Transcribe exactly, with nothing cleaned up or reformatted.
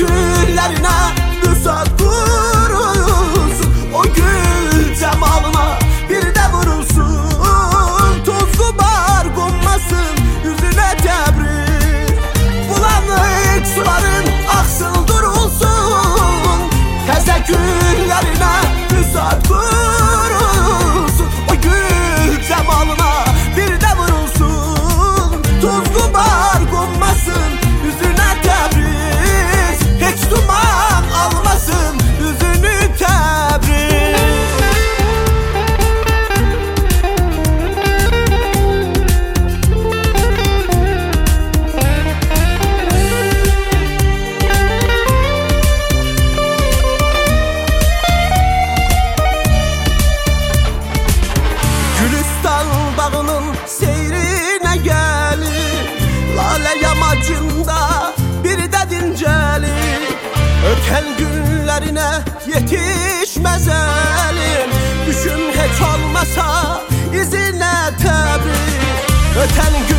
güllerine müsaat vurulsun. O gül cemalına bir de vurulsun. Tozlu bar konmasın yüzüne tebrik. Bulanık suların aksın durulsun. Teze güllerine müsaat vurulsun. O gül cemalına bir de vurulsun. Tozlu bar konmasın yüzüne tebrik. Hiç duman almasın yüzünü tebrik. Gülistan bağının seyrine gelir. Lale yamacında bir de dincelir. Öten günlerine yetişmez elim. Düşün hiç olmasa izine tebrik. Öten